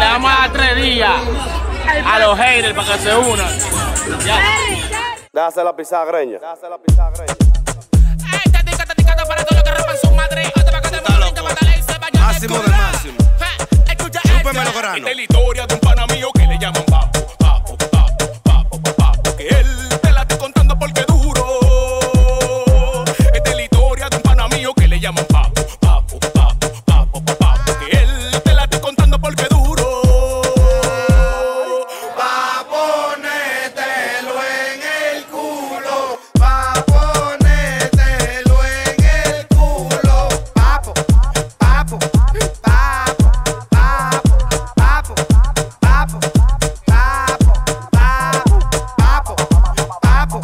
vamos a dar 3 días a los haters para que se unan. Ya. Déjase la pisagreña. Esta tica para todos los que rapan su madre. Máximo del máximo. Escucha Súpeme los granos. esta es la historia de un pana mío que le llaman papo. Que él te la estoy contando porque duro. Esta es la historia de un pana mío que le llaman papo. Que él te la estoy contando porque duro. Pa' ponértelo en el culo. Pa' ponértelo en el culo. Papo, papo, papo, papo, papo, papo, papo, papo, papo,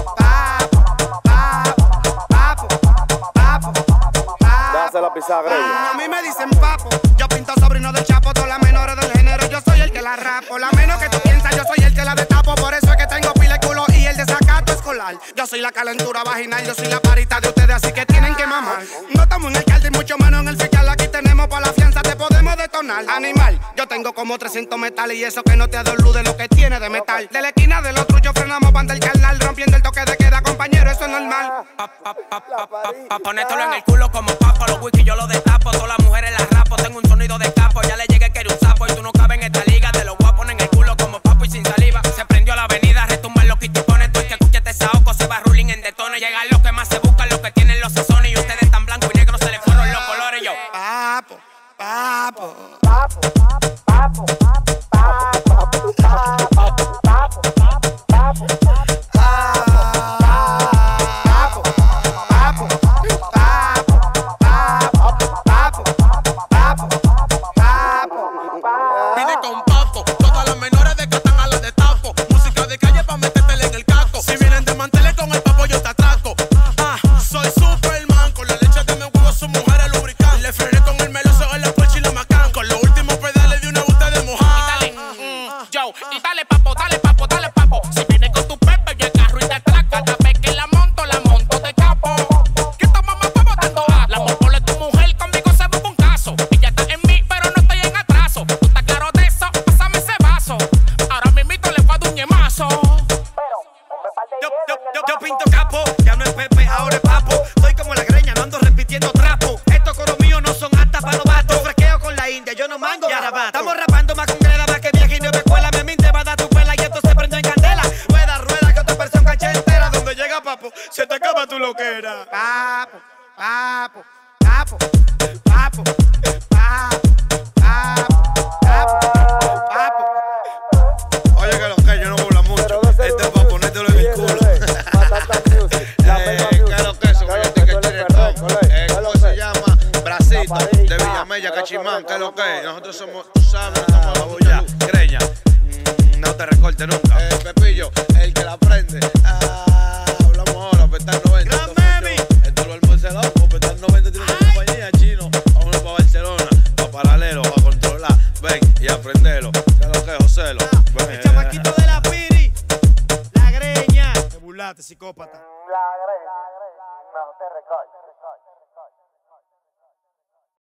Déjase la pisagreña. A mí me dicen papo, yo pinto sobrino del Chapo, todas las menores del género, yo soy el que la rapo. La menos que tú piensas, yo soy el que la destapo, por eso es que tengo pila de culo y el desacato escolar. Yo soy la calentura vaginal, yo soy la parita de ustedes, así que tienen que mamar. No estamos en el caldo y mucho menos en el fiscal, aquí tenemos para la fianza, te podemos detonar. Animal, yo tengo como 300 metales y eso que no te ha dado luz de lo que tiene de metal. De la esquina del otro yo frenamos banda el carnal, rompiendo el toque de queda, compañero, eso es normal. Ponételo en el culo como papo, los whisky yo lo destapo, todas las mujeres las rapo, tengo un sonido de capo, ya le llegué que era un sapo y tú no cabes en esta liga, te lo voy a poner en el culo como papo y sin saliva. Se prendió la avenida, retumban los quitipones, tú el que escuchaste esa oco se va ruling en detones, llegan los que más se buscan, los que tienen los sazones y ustedes están blanco y negro, se les fueron los colores yo. Papo, papo, Vine con papo, todas las menores de que están a las de tapo, música de calle pa' metértela en el caco, si vienen de manteles con el papo yo te atraco. Soy Superman, con la leche de mi huevo son mujeres lubricantes, le frené con el meloso en la Porsche y la Macan, con los últimos pedales de una busta de mojar. Y dale papo, si vienes con tu pepe yo el carro y te atraco. Cada vez que la monto de capo. Que esta mamá está botando a la morpole de tu mujer, conmigo se busca un caso. Ella está en mí, pero no estoy en atraso. ¿Tú estás claro de eso? Pásame ese vaso. Ahora mismito le puedo un ñemazo. Yo pinto capo, ya no es Pepe, ahora es papo. Soy como la greña, no ando repitiendo trapo. Estos coros míos no son aptas para novatos. Fresqueo con la India, yo no mango garabato. Estamos rapando más con greda, más que viaje y nueva escuela. Me minte va a dar tu pela y esto se prende en candela. Rueda, que otra persona cancha entera. Donde llega papo, se te acaba tu loquera. Papo, papo, papo, papo, papo, papo, papo. Oye que lo que yo no hablo mucho. Este es para ponértelo en el culo. ¿Qué es lo que es? Soy el ticket director. ¿Cómo se llama? Bracito, de Villamella, Cachimán. ¿Qué es lo que es? Nosotros somos, tú sabes, estamos a bulla. Greña, no te recortes nunca. Pepillo, el que la prende. Hablamos ahora, Petar 90. Gran Memi. Esto lo almuerce loco, Petar 90 tiene una compañía chino. Vámonos para Barcelona, para Paralelo, para controlar. Ven y aprendelo. ¿Qué es lo que es, Joselo? El chamaquito de la Piri. La greña. Te burlaste, psicópata. La greña, no te recortes.